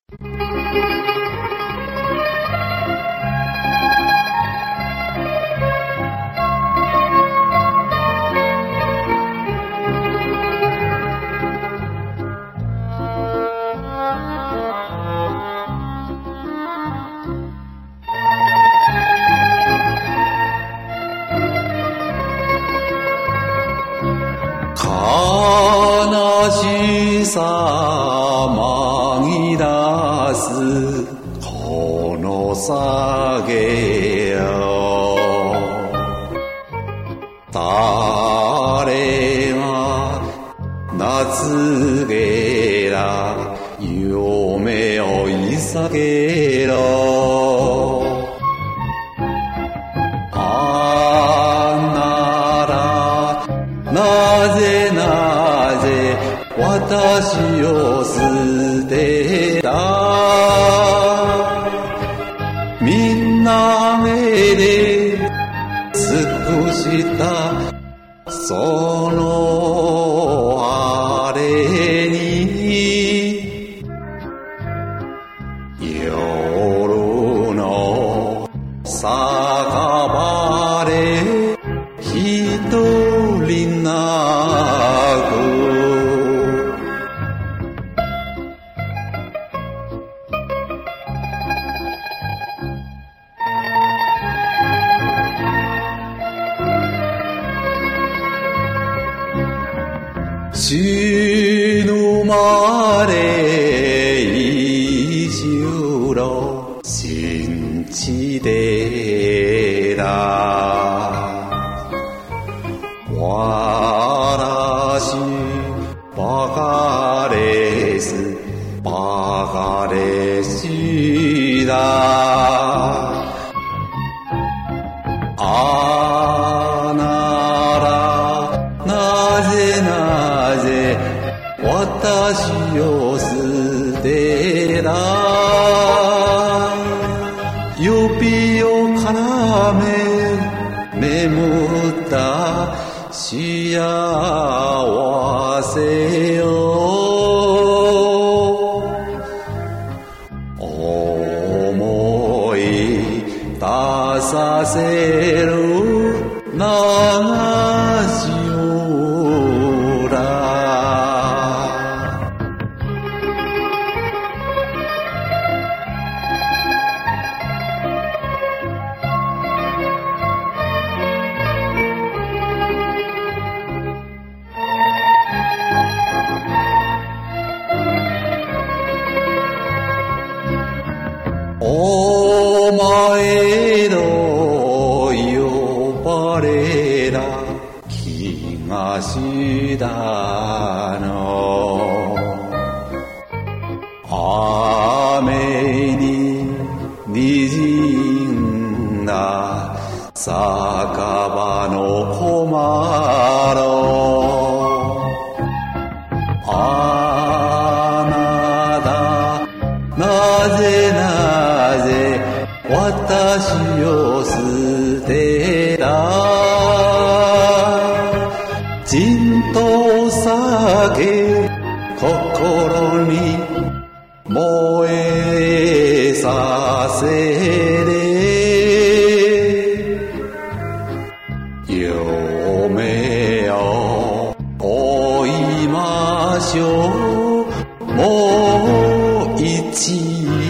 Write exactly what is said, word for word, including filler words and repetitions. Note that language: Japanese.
悲しさ紛らすこの酒よ、誰が夏げら夢をいさげろ、なぜなぜ私を捨てた、みんな目で尽くしたそのあれに、夜の酒場で一人泣く、死ぬまで一生の信じてだ、わらしバカですバカでしたあならなぜなぜ私を捨てた、指を絡め眠った幸せよ、思い出させる流しだ、お前の呼ばれた気がしたの、雨に滲んだ酒場の小窓、あなたなぜなぜ私を捨てた、じんと酒心に燃えさせれ、夢を追いましょうもう一